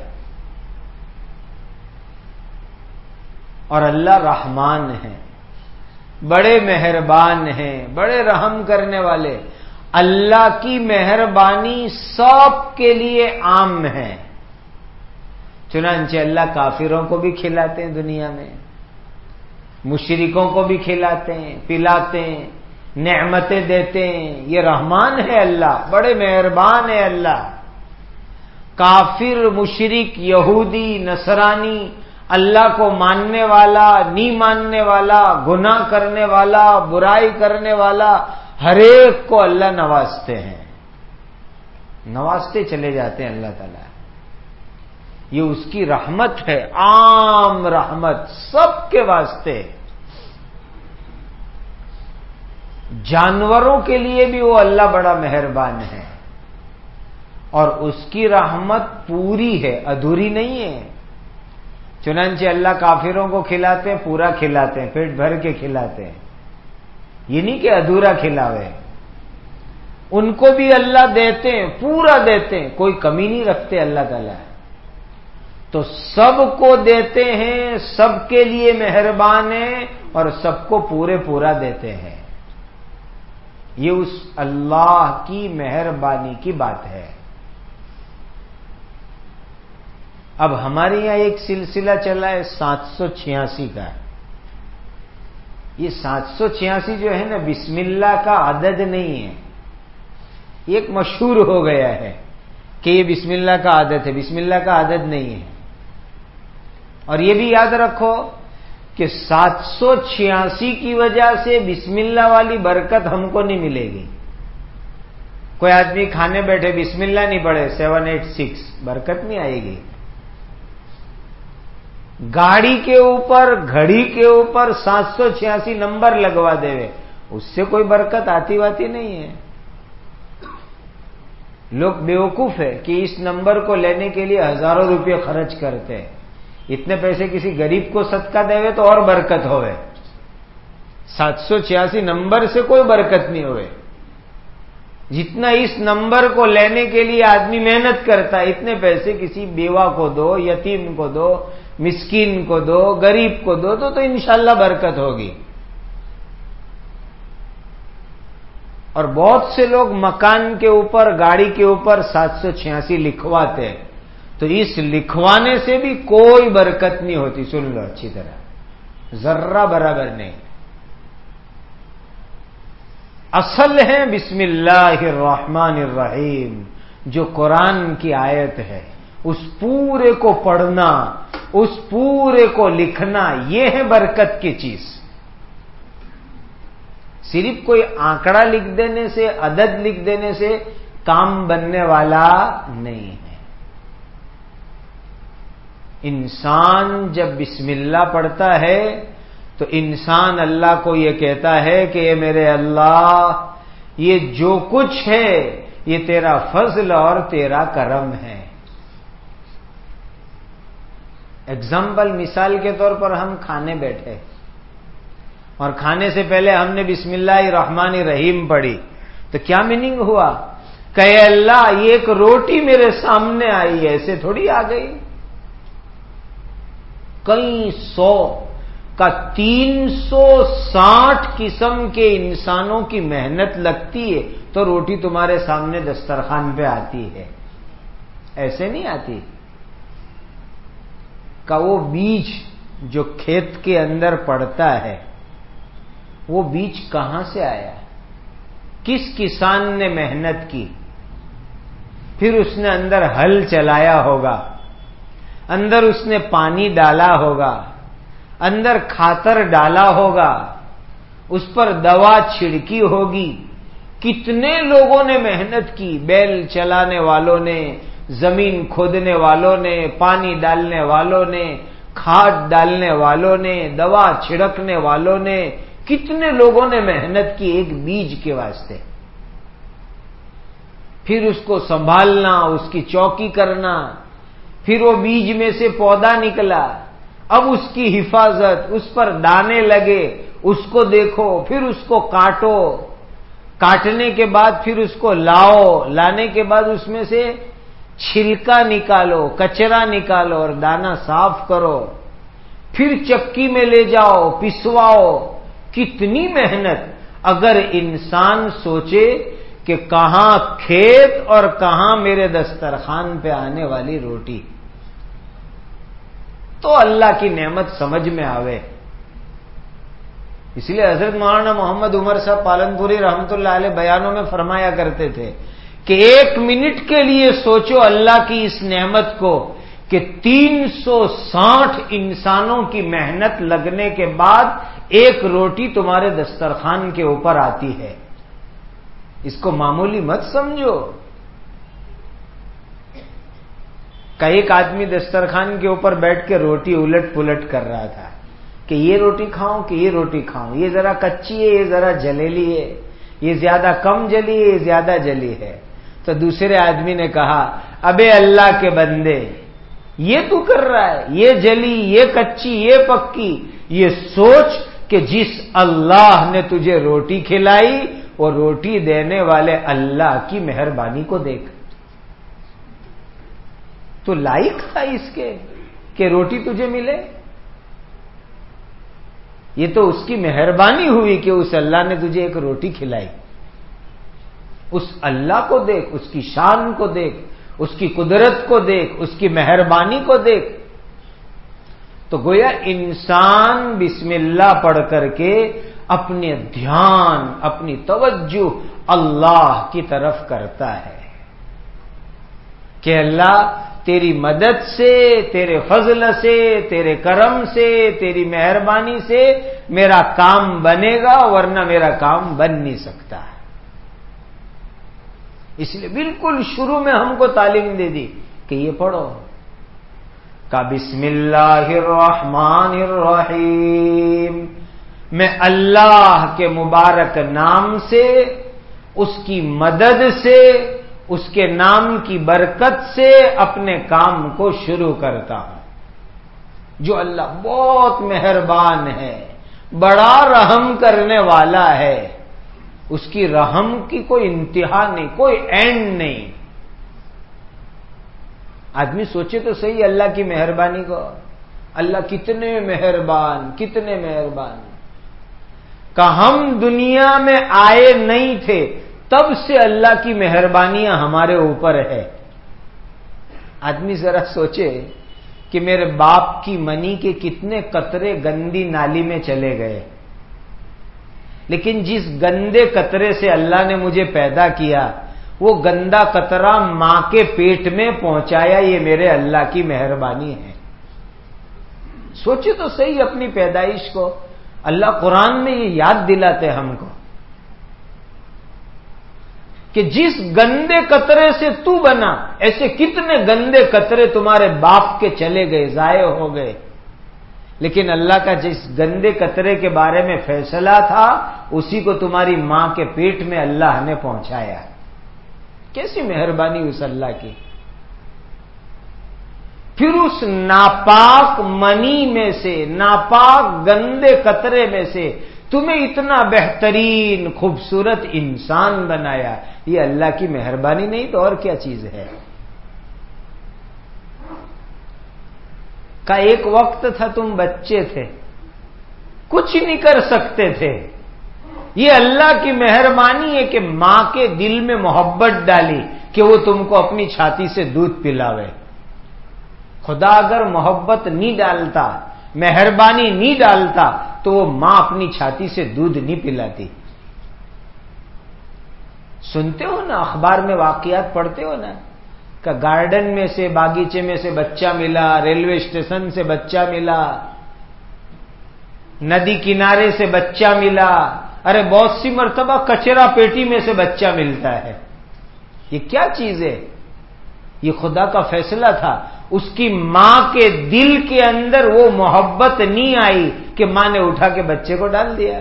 اور اللہ رحمان ہے، بڑے مہربان ہیں، بڑے رحم کرنے والے، اللہ کی مہربانی سب کے لیے عام ہے، چنانچہ اللہ کافروں کو بھی کھلاتے ہیں دنیا میں، مشرکوں کو بھی کھلاتے ہیں، پلاتے ہیں، نعمتیں دیتے ہیں، یہ رحمان ہے اللہ، بڑے مہربان ہے اللہ۔ کافر، مشرک، یہودی، نصرانی، اللہ کو ماننے والا، نہیں ماننے والا، گناہ کرنے والا، برائی کرنے والا، ہر ایک کو اللہ نوازتے ہیں، نوازتے چلے جاتے ہیں اللہ تعالیٰ۔ یہ اس کی رحمت ہے، عام رحمت سب کے واسطے۔ جانوروں کے لیے بھی وہ اللہ بڑا مہربان ہے، اور اس کی رحمت پوری ہے، ادھوری نہیں ہے۔ چنانچہ اللہ کافروں کو کھلاتے ہیں، پورا کھلاتے ہیں، پیٹ بھر کے کھلاتے ہیں، یہ نہیں کہ ادھورا کھلاوے، ان کو بھی اللہ دیتے ہیں، پورا دیتے ہیں، کوئی کمی نہیں رکھتے اللہ تعالیٰ، تو سب کو دیتے ہیں، سب کے لیے مہربان ہیں اور سب کو پورے پورا دیتے ہیں۔ یہ اس اللہ کی مہربانی کی بات ہے۔ اب ہمارے یہاں ایک سلسلہ چلا ہے سات سو چھیاسی کا، یہ سات سو چھیاسی جو ہے نا بسم اللہ کا عدد نہیں ہے، یہ ایک مشہور ہو گیا ہے کہ یہ بسم اللہ کا عدد ہے، بسم اللہ کا عدد نہیں ہے۔ اور یہ بھی یاد رکھو کہ سات سو چھیاسی کی وجہ سے بسم اللہ والی برکت ہم کو نہیں ملے گی۔ کوئی آدمی کھانے بیٹھے بسم اللہ نہیں پڑھے، سیون ایٹ سکس، برکت نہیں آئے گی۔ گاڑی کے اوپر، گھڑی کے اوپر سات سو چھیاسی نمبر لگوا دے، اس سے کوئی برکت آتی واتی نہیں ہے۔ لوگ بیوقوف ہے کہ اس نمبر کو لینے کے لیے ہزاروں روپے خرچ کرتے ہیں. اتنے پیسے کسی غریب کو صدقہ دے تو اور برکت ہوئے. سات سو چھیاسی نمبر سے کوئی برکت نہیں ہوئے. جتنا اس نمبر کو لینے کے لیے آدمی محنت کرتا ہے اتنے پیسے کسی بیوہ کو دو، یتیم کو دو، مسکین کو دو، غریب کو دو تو تو انشاءاللہ برکت ہوگی. اور بہت سے لوگ مکان کے اوپر، گاڑی کے اوپر سات سو چھیاسی لکھواتے ہیں تو اس لکھوانے سے بھی کوئی برکت نہیں ہوتی. سن لو اچھی طرح، ذرہ برابر نہیں. اصل ہے بسم اللہ الرحمن الرحیم، جو قرآن کی آیت ہے اس پورے کو پڑھنا، اس پورے کو لکھنا، یہ ہے برکت کی چیز. صرف کوئی آنکڑا لکھ دینے سے، عدد لکھ دینے سے کام بننے والا نہیں ہے. انسان جب بسم اللہ پڑھتا ہے تو انسان اللہ کو یہ کہتا ہے کہ اے میرے اللہ، یہ جو کچھ ہے یہ تیرا فضل اور تیرا کرم ہے. ایگزامپل، مثال کے طور پر ہم کھانے بیٹھے اور کھانے سے پہلے ہم نے بسم اللہ الرحمن الرحیم پڑھی تو کیا میننگ ہوا؟ کہ اللہ یہ ایک روٹی میرے سامنے آئی ہے، ایسے تھوڑی آ گئی. کئی سو کا تین سو ساٹھ قسم کے انسانوں کی محنت لگتی ہے تو روٹی تمہارے سامنے دسترخوان پہ آتی ہے. ایسے نہیں آتی. کا وہ بیج جو کھیت کے اندر پڑتا ہے وہ بیج کہاں سے آیا؟ کس کسان نے محنت کی؟ پھر اس نے اندر ہل چلایا ہوگا، اندر اس نے پانی ڈالا ہوگا، اندر کھاتر ڈالا ہوگا، اس پر دوا چھڑکی ہوگی. کتنے لوگوں نے محنت کی، بیل چلانے والوں نے، زمین کھودنے والوں نے، پانی ڈالنے والوں نے، کھاد ڈالنے والوں نے، دوا چھڑکنے والوں نے، کتنے لوگوں نے محنت کی ایک بیج کے واسطے. پھر اس کو سنبھالنا، اس کی چوکی کرنا، پھر وہ بیج میں سے پودا نکلا، اب اس کی حفاظت، اس پر دانے لگے، اس کو دیکھو، پھر اس کو کاٹو، کاٹنے کے بعد پھر اس کو لاؤ، لانے کے بعد اس میں سے چھلکا نکالو، کچرا نکالو اور دانا صاف کرو، پھر چکی میں لے جاؤ، پسواؤ. کتنی محنت. اگر انسان سوچے کہ کہاں کھیت اور کہاں میرے دسترخوان پہ آنے والی روٹی، تو اللہ کی نعمت سمجھ میں آوے. اس لیے حضرت مولانا محمد عمر صاحب پالنپوری رحمت اللہ علیہ بیانوں میں فرمایا کرتے تھے کہ ایک منٹ کے لیے سوچو اللہ کی اس نعمت کو کہ تین سو ساٹھ انسانوں کی محنت لگنے کے بعد ایک روٹی تمہارے دسترخوان کے اوپر آتی ہے. اس کو معمولی مت سمجھو. کا ایک آدمی دسترخوان کے اوپر بیٹھ کے روٹی الٹ پلٹ کر رہا تھا کہ یہ روٹی کھاؤں کہ یہ روٹی کھاؤں، یہ ذرا کچی ہے، یہ ذرا جلیلی ہے، یہ زیادہ کم جلی ہے، یہ زیادہ جلی ہے. تو دوسرے آدمی نے کہا ابے اللہ کے بندے، یہ تو کر رہا ہے، یہ جلی، یہ کچی، یہ پکی، یہ سوچ کہ جس اللہ نے تجھے روٹی کھلائی وہ روٹی دینے والے اللہ کی مہربانی کو دیکھ. تو لائق تھا اس کے کہ روٹی تجھے ملے؟ یہ تو اس کی مہربانی ہوئی کہ اس اللہ نے تجھے ایک روٹی کھلائی. اس اللہ کو دیکھ، اس کی شان کو دیکھ، اس کی قدرت کو دیکھ، اس کی مہربانی کو دیکھ. تو گویا انسان بسم اللہ پڑھ کر کے اپنے دھیان، اپنی توجہ اللہ کی طرف کرتا ہے کہ اللہ تیری مدد سے، تیرے فضل سے، تیرے کرم سے، تیری مہربانی سے میرا کام بنے گا، ورنہ میرا کام بن نہیں سکتا. اس لیے بالکل شروع میں ہم کو تعلیم دے دی کہ یہ پڑھو کا بسم اللہ الرحمن الرحیم، میں اللہ کے مبارک نام سے، اس کی مدد سے، اس کے نام کی برکت سے اپنے کام کو شروع کرتا ہوں۔ جو اللہ بہت مہربان ہے، بڑا رحم کرنے والا ہے، اس کی رحم کی کوئی انتہا نہیں، کوئی اینڈ نہیں۔ آدمی سوچے تو صحیح اللہ کی مہربانی کو، اللہ کتنے مہربان، کتنے مہربان۔ کہ ہم دنیا میں آئے نہیں تھے تب سے اللہ کی مہربانیاں ہمارے اوپر ہے۔ آدمی ذرا سوچے کہ میرے باپ کی منی کے کتنے قطرے گندی نالی میں چلے گئے، لیکن جس گندے قطرے سے اللہ نے مجھے پیدا کیا، وہ گندا قطرہ ماں کے پیٹ میں پہنچایا، یہ میرے اللہ کی مہربانی ہے۔ سوچے تو صحیح اپنی پیدائش کو، اللہ قرآن میں یہ یاد دلاتے ہم کو کہ جس گندے قطرے سے تو بنا، ایسے کتنے گندے قطرے تمہارے باپ کے چلے گئے، ضائع ہو گئے، لیکن اللہ کا جس گندے قطرے کے بارے میں فیصلہ تھا اسی کو تمہاری ماں کے پیٹ میں اللہ نے پہنچایا۔ کیسی مہربانی اس اللہ کی۔ پھر اس ناپاک منی میں سے، ناپاک گندے قطرے میں سے تمہیں اتنا بہترین خوبصورت انسان بنایا، یہ اللہ کی مہربانی نہیں تو اور کیا چیز ہے؟ کا ایک وقت تھا تم بچے تھے، کچھ نہیں کر سکتے تھے، یہ اللہ کی مہربانی ہے کہ ماں کے دل میں محبت ڈالی کہ وہ تم کو اپنی چھاتی سے دودھ پلاوے۔ خدا اگر محبت نہیں ڈالتا، مہربانی نہیں ڈالتا تو وہ ماں اپنی چھاتی سے دودھ نہیں پلاتی۔ سنتے ہو نا، اخبار میں واقعات پڑھتے ہو نا کہ گارڈن میں سے، باغیچے میں سے بچہ ملا، ریلوے اسٹیشن سے بچہ ملا، ندی کنارے سے بچہ ملا، ارے بہت سی مرتبہ کچرا پیٹی میں سے بچہ ملتا ہے۔ یہ کیا چیز ہے؟ یہ خدا کا فیصلہ تھا۔ اس کی ماں کے دل کے اندر وہ محبت نہیں آئی کہ ماں نے اٹھا کے بچے کو ڈال دیا۔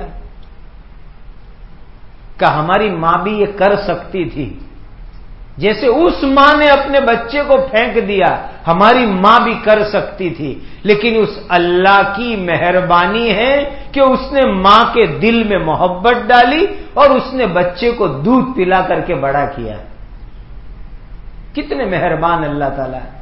کہ ہماری ماں بھی یہ کر سکتی تھی، جیسے اس ماں نے اپنے بچے کو پھینک دیا، ہماری ماں بھی کر سکتی تھی، لیکن اس اللہ کی مہربانی ہے کہ اس نے ماں کے دل میں محبت ڈالی اور اس نے بچے کو دودھ پلا کر کے بڑا کیا۔ کتنے مہربان اللہ تعالیٰ ہے۔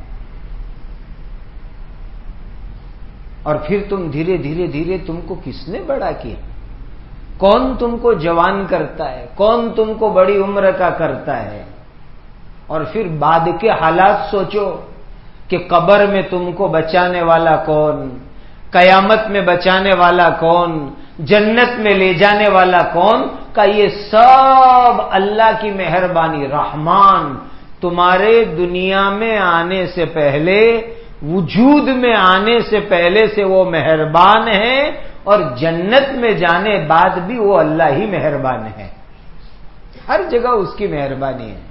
اور پھر تم دھیرے دھیرے دھیرے تم کو کس نے بڑا کیا؟ کون تم کو جوان کرتا ہے؟ کون تم کو بڑی عمر کا کرتا ہے؟ اور پھر بعد کے حالات سوچو کہ قبر میں تم کو بچانے والا کون، قیامت میں بچانے والا کون، جنت میں لے جانے والا کون؟ کا یہ سب اللہ کی مہربانی۔ رحمان تمہارے دنیا میں آنے سے پہلے، وجود میں آنے سے پہلے سے وہ مہربان ہے، اور جنت میں جانے بعد بھی وہ اللہ ہی مہربان ہے۔ ہر جگہ اس کی مہربانی ہے۔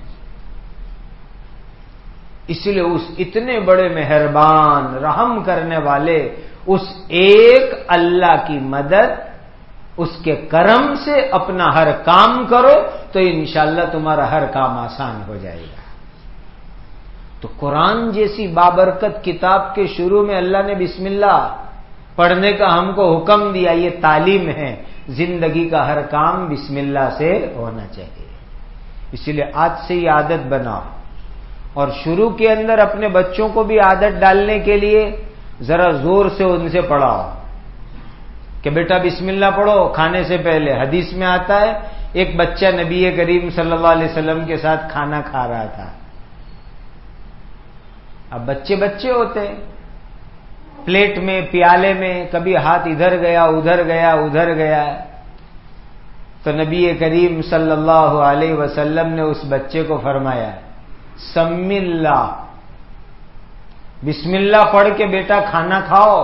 اس لیے اس اتنے بڑے مہربان، رحم کرنے والے اس ایک اللہ کی مدد، اس کے کرم سے اپنا ہر کام کرو تو انشاءاللہ تمہارا ہر کام آسان ہو جائے گا۔ تو قرآن جیسی بابرکت کتاب کے شروع میں اللہ نے بسم اللہ پڑھنے کا ہم کو حکم دیا، یہ تعلیم ہے۔ زندگی کا ہر کام بسم اللہ سے ہونا چاہیے۔ اسی لیے آج سے یہ عادت بناؤ، اور شروع کے اندر اپنے بچوں کو بھی عادت ڈالنے کے لیے ذرا زور سے ان سے پڑھاؤ کہ بیٹا بسم اللہ پڑھو کھانے سے پہلے۔ حدیث میں آتا ہے ایک بچہ نبی کریم صلی اللہ علیہ وسلم کے ساتھ کھانا کھا رہا تھا۔ اب بچے بچے ہوتے ہیں، پلیٹ میں، پیالے میں کبھی ہاتھ ادھر گیا ادھر گیا ادھر گیا، تو نبی کریم صلی اللہ علیہ وسلم نے اس بچے کو فرمایا سم اللہ، بسم اللہ پڑھ کے بیٹا کھانا کھاؤ۔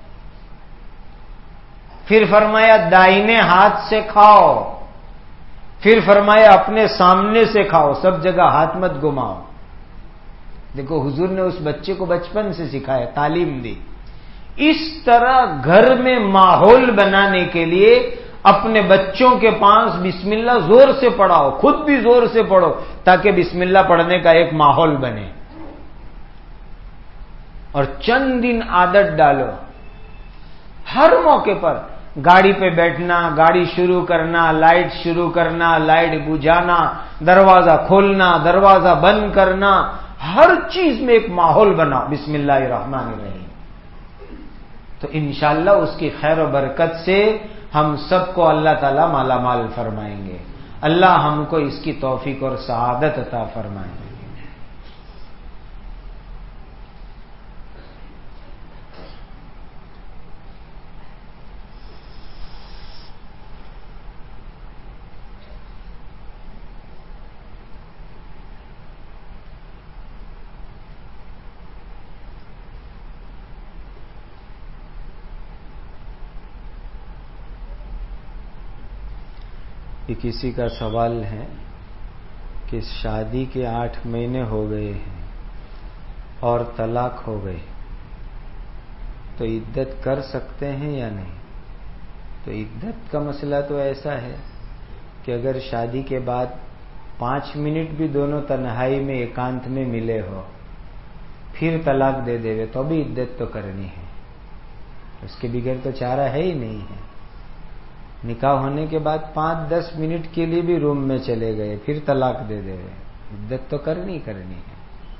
پھر فرمایا دائنے ہاتھ سے کھاؤ، پھر فرمایا اپنے سامنے سے کھاؤ، سب جگہ ہاتھ مت گھماؤ۔ دیکھو حضور نے اس بچے کو بچپن سے سکھایا، تعلیم دی۔ اس طرح گھر میں ماحول بنانے کے لیے اپنے بچوں کے پاس بسم اللہ زور سے پڑھاؤ، خود بھی زور سے پڑھو تاکہ بسم اللہ پڑھنے کا ایک ماحول بنے، اور چند دن عادت ڈالو۔ ہر موقع پر گاڑی پہ بیٹھنا، گاڑی شروع کرنا، لائٹ شروع کرنا، لائٹ بجھانا، دروازہ کھولنا، دروازہ بند کرنا، ہر چیز میں ایک ماحول بنا بسم اللہ الرحمن الرحیم، تو انشاءاللہ اس کی خیر و برکت سے ہم سب کو اللہ تعالی مالا مال فرمائیں گے۔ اللہ ہم کو اس کی توفیق اور سعادت عطا فرمائیں گے۔ یہ کسی کا سوال ہے کہ شادی کے آٹھ مہینے ہو گئے ہیں اور طلاق ہو گئی تو عدت کر سکتے ہیں یا نہیں؟ تو عدت کا مسئلہ تو ایسا ہے کہ اگر شادی کے بعد پانچ منٹ بھی دونوں تنہائی میں ایکانت میں ملے ہو پھر طلاق دے دے تو بھی عدت تو کرنی ہے، اس کے بغیر تو چارہ ہے ہی نہیں ہے۔ نکاح ہونے کے بعد پانچ دس منٹ کے لیے بھی روم میں چلے گئے پھر طلاق دے دے عدت تو کرنی کرنی ہے۔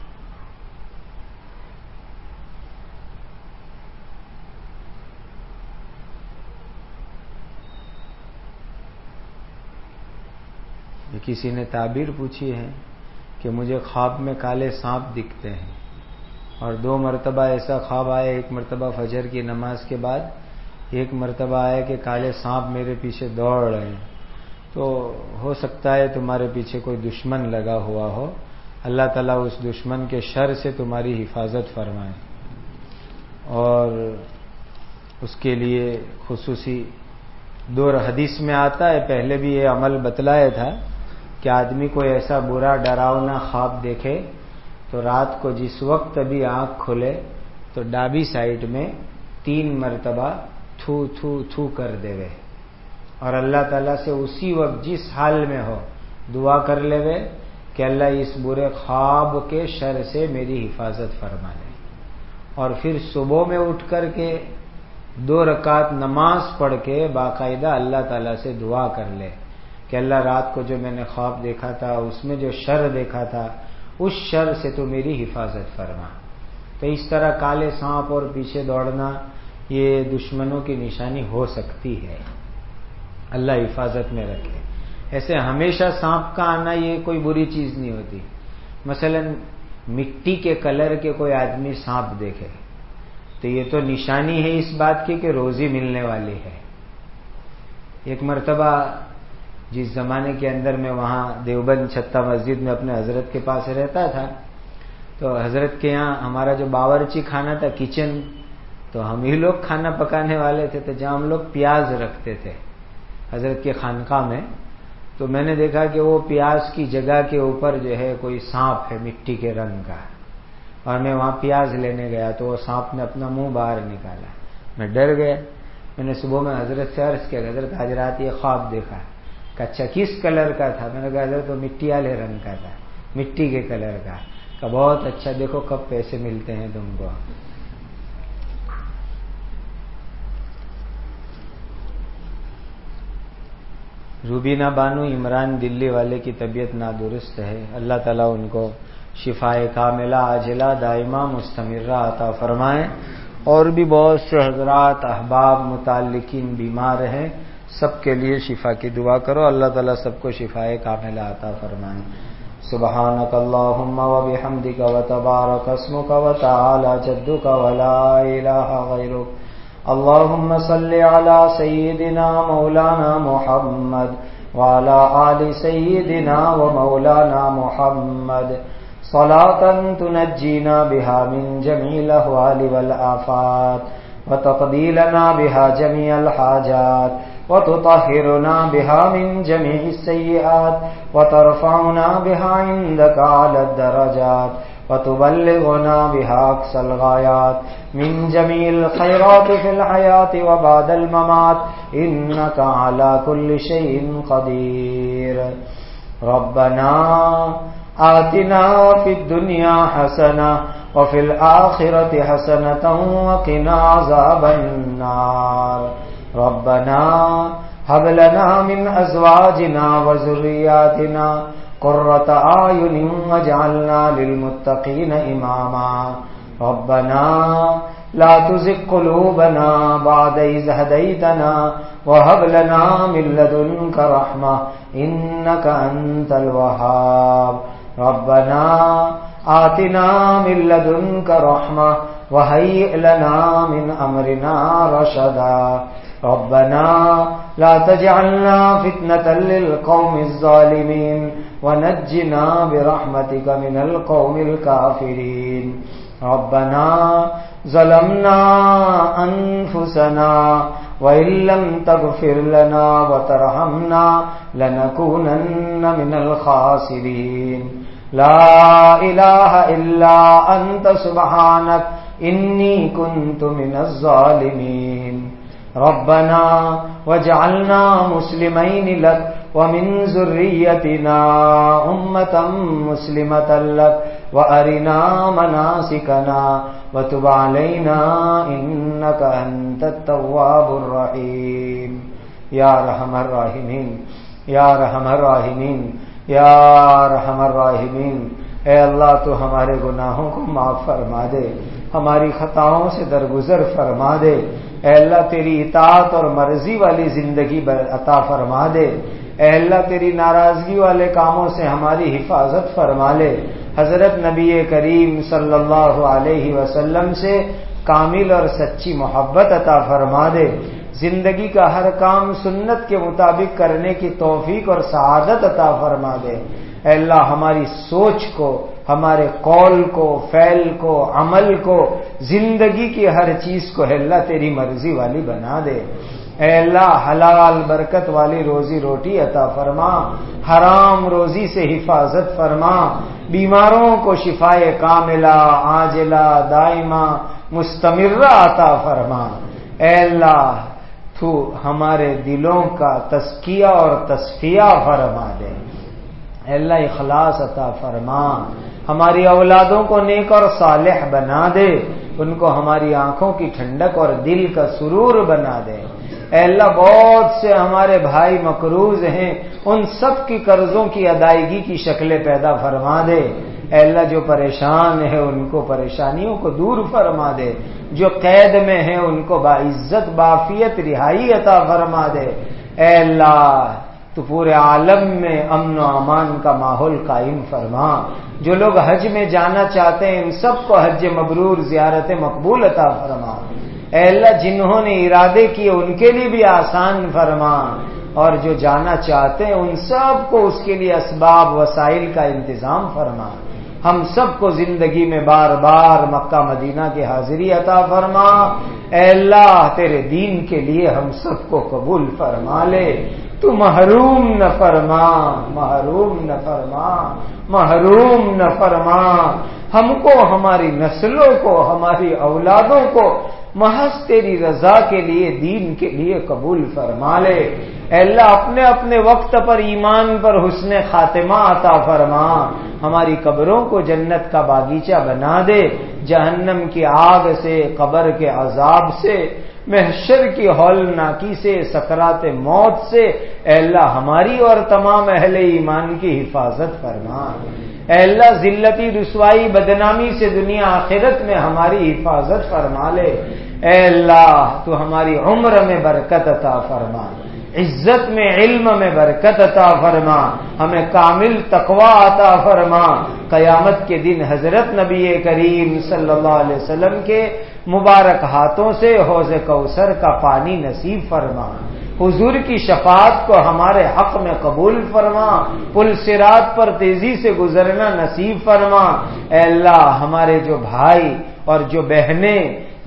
کسی نے تعبیر پوچھی ہے کہ مجھے خواب میں کالے سانپ دکھتے ہیں اور دو مرتبہ ایسا خواب آیا، ایک مرتبہ فجر کی نماز کے بعد، ایک مرتبہ آیا کہ کالے سانپ میرے پیچھے دوڑ رہے ہیں، تو ہو سکتا ہے تمہارے پیچھے کوئی دشمن لگا ہوا ہو، اللہ تعالیٰ اس دشمن کے شر سے تمہاری حفاظت فرمائے، اور اس کے لیے خصوصی دور حدیث میں آتا ہے، پہلے بھی یہ عمل بتلایا تھا کہ آدمی کوئی ایسا برا ڈراؤنا خواب دیکھے تو رات کو جس وقت بھی آنکھ کھلے تو ڈابی سائڈ میں تین مرتبہ تھو تھو تھو کر دے وے، اور اللہ تعالیٰ سے اسی وقت جس حال میں ہو دعا کر لے وے کہ اللہ اس برے خواب کے شر سے میری حفاظت فرما لے، اور پھر صبح میں اٹھ کر کے دو رکعت نماز پڑھ کے باقاعدہ اللہ تعالیٰ سے دعا کر لے کہ اللہ رات کو جو میں نے خواب دیکھا تھا اس میں جو شر دیکھا تھا اس شر سے تو میری حفاظت فرما۔ تو اس طرح کالے سانپ اور پیچھے دوڑنا یہ دشمنوں کی نشانی ہو سکتی ہے، اللہ حفاظت میں رکھے۔ ایسے ہمیشہ سانپ کا آنا یہ کوئی بری چیز نہیں ہوتی، مثلا مٹی کے کلر کے کوئی آدمی سانپ دیکھے تو یہ تو نشانی ہے اس بات کی کہ روزی ملنے والی ہے۔ ایک مرتبہ جس زمانے کے اندر میں وہاں دیوبند چھتہ مسجد میں اپنے حضرت کے پاس رہتا تھا، تو حضرت کے یہاں ہمارا جو باورچی خانہ تھا، کچن، تو ہم ہی لوگ کھانا پکانے والے تھے، تو جہاں ہم لوگ پیاز رکھتے تھے حضرت کے خانقاہ میں، تو میں نے دیکھا کہ وہ پیاز کی جگہ کے اوپر جو ہے کوئی سانپ ہے مٹی کے رنگ کا، اور میں وہاں پیاز لینے گیا تو وہ سانپ نے اپنا منہ باہر نکالا، میں ڈر گیا۔ میں نے صبح میں حضرت سے عرض کیا، حضرت آج رات یہ خواب دیکھا، کہ اچھا کس کلر کا تھا؟ میں نے کہا حضرت وہ مٹی والے رنگ کا تھا، مٹی کے کلر کا۔ کہ بہت اچھا، دیکھو کب پیسے ملتے ہیں تم کو۔ روبینہ بانو عمران دلی والے کی طبیعت نادرست ہے، اللہ تعالیٰ ان کو شفائے کاملہ عاجلہ دائمہ مستمرہ عطا فرمائیں، اور بھی بہت سے حضرات احباب متعلقین بیمار ہیں، سب کے لیے شفا کی دعا کرو، اللہ تعالیٰ سب کو شفائے کاملہ عطا فرمائیں۔ سبحانک اللہم وبحمدک وتبارک اسمک وتعالی جدک ولا الہ غیرک، اللہم صل علی سیدنا مولانا محمد وعلی آل سیدنا ومولانا محمد صلاة تنجینا بها من جمیع الاحوال والآفات وتقضی لنا بها جمیع الحاجات وتطهرنا بها من جميع السيئات وترفعنا بها عندك على الدرجات وتبلغنا بها أقصى الغايات من جميع الخيرات في الحياة وبعد الممات إنك على كل شيء قدير. ربنا آتنا في الدنيا حسنة وفي الآخرة حسنة وقنا عذاب النار. ربنا هب لنا من أزواجنا وذرياتنا قرة أعين واجعلنا للمتقين إماما. ربنا لا تزغ قلوبنا بعد إذ هديتنا وهب لنا من لدنك رحمة إنك أنت الوهاب. ربنا آتنا من لدنك رحمة وهيئ لنا من أمرنا رشدا. ربنا لا تجعلنا فتنة للقوم الظالمين ونجنا برحمتك من القوم الكافرين. ربنا ظلمنا أنفسنا وإن لم تغفر لنا وترحمنا لنكونن من الخاسرين. لا إله إلا أنت سبحانك إني كنت من الظالمين. ربنا واجعلنا مسلمين لك ومن ذريتنا أمة مسلمة لك وأرنا مناسكنا وتب علينا إنك أنت التواب الرحيم. یا ارحم الراحمین، یا ارحم الراحمین، یا ارحم الراحمین. اے اللہ تو ہمارے گناہوں کو معاف فرما دے، ہماری خطاؤں سے درگزر فرما دے. اے اللہ تیری اطاعت اور مرضی والی زندگی عطا فرما دے. اے اللہ تیری ناراضگی والے کاموں سے ہماری حفاظت فرما لے. حضرت نبی کریم صلی اللہ علیہ وسلم سے کامل اور سچی محبت عطا فرما دے. زندگی کا ہر کام سنت کے مطابق کرنے کی توفیق اور سعادت عطا فرما دے. اے اللہ ہماری سوچ کو، ہمارے قول کو، فعل کو، عمل کو، زندگی کی ہر چیز کو اے اللہ تیری مرضی والی بنا دے. اے اللہ حلال برکت والی روزی روٹی عطا فرما، حرام روزی سے حفاظت فرما. بیماروں کو شفائے کاملہ عاجلہ دائمہ مستمرہ عطا فرما. اے اللہ تو ہمارے دلوں کا تزکیہ اور تصفیہ فرما دے. اے اللہ اخلاص عطا فرما. ہماری اولادوں کو نیک اور صالح بنا دے، ان کو ہماری آنکھوں کی ٹھنڈک اور دل کا سرور بنا دے. اے اللہ بہت سے ہمارے بھائی مقروض ہیں، ان سب کی قرضوں کی ادائیگی کی شکلیں پیدا فرما دے. اے اللہ جو پریشان ہے ان کو پریشانیوں کو دور فرما دے، جو قید میں ہیں ان کو باعزت بعافیت رہائی عطا فرما دے. اے اللہ تو پورے عالم میں امن و امان کا ماحول قائم فرما. جو لوگ حج میں جانا چاہتے ہیں ان سب کو حج مبرور زیارت مقبول عطا فرما. اے اللہ جنہوں نے ارادے کیے ان کے لیے بھی آسان فرما، اور جو جانا چاہتے ہیں ان سب کو اس کے لیے اسباب وسائل کا انتظام فرما. ہم سب کو زندگی میں بار بار مکہ مدینہ کی حاضری عطا فرما. اے اللہ تیرے دین کے لیے ہم سب کو قبول فرما لے. تو محروم نہ فرما، محروم نہ فرما، محروم نہ فرما. ہم کو، ہماری نسلوں کو، ہماری اولادوں کو محض تیری رضا کے لیے، دین کے لیے قبول فرما لے. اے اللہ اپنے اپنے وقت پر ایمان پر حسن خاتمہ عطا فرما. ہماری قبروں کو جنت کا باغیچہ بنا دے. جہنم کی آگ سے، قبر کے عذاب سے، محشر کی ہولناکی سے، سکرات موت سے اے اللہ ہماری اور تمام اہل ایمان کی حفاظت فرما. اے اللہ ذلتی رسوائی بدنامی سے دنیا آخرت میں ہماری حفاظت فرما لے. اے اللہ تو ہماری عمر میں برکت عطا فرما، عزت میں، علم میں برکت عطا فرما. ہمیں کامل تقوی عطا فرما. قیامت کے دن حضرت نبی کریم صلی اللہ علیہ وسلم کے مبارک ہاتھوں سے حوض کوثر کا پانی نصیب فرما. حضور کی شفاعت کو ہمارے حق میں قبول فرما. پل صراط پر تیزی سے گزرنا نصیب فرما. اے اللہ ہمارے جو بھائی اور جو بہنیں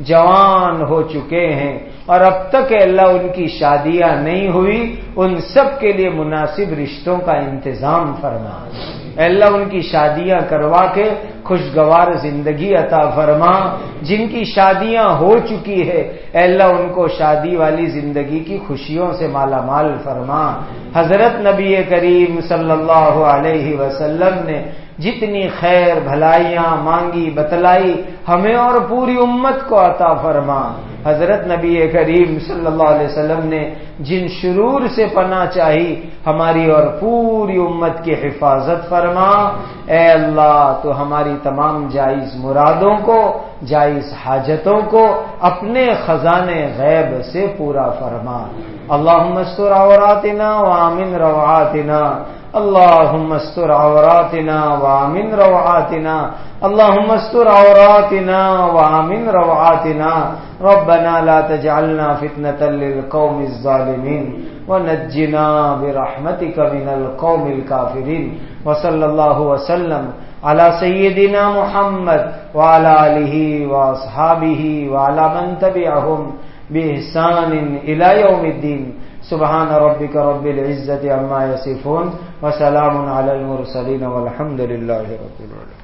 جوان ہو چکے ہیں اور اب تک اے اللہ ان کی شادیاں نہیں ہوئی، ان سب کے لیے مناسب رشتوں کا انتظام فرما. اے اللہ ان کی شادیاں کروا کے خوشگوار زندگی عطا فرما، جن کی شادیاں ہو چکی ہے اے اللہ ان کو شادی والی زندگی کی خوشیوں سے مالا مال فرما۔ حضرت نبی کریم صلی اللہ علیہ وسلم نے جتنی خیر بھلائیاں مانگی بتلائی ہمیں اور پوری امت کو عطا فرما۔ حضرت نبی کریم صلی اللہ علیہ وسلم نے جن شرور سے پناہ چاہی ہماری اور پوری امت کی حفاظت فرما۔ اے اللہ تو ہماری تمام جائز مرادوں کو، جائز حاجتوں کو اپنے خزانے غیب سے پورا فرما۔ اللہم استر عوراتنا وآمن روعاتنا، اللہم استر عوراتنا وآمن روعاتنا، اللہم استر عوراتنا وآمن روعاتنا، ربنا لا تجعلنا فتنة للقوم الظالمین ونجنا برحمتك من القوم الكافرین، وصلی اللہ وسلم علی سیدنا محمد وعلى آلہ واصحابہ وعلى من تبعهم بإحسان إلى يوم الدین۔ سبحان ربک رب العزة عما یصفون وسلام علی المرسلین والحمد للہ رب العالمین۔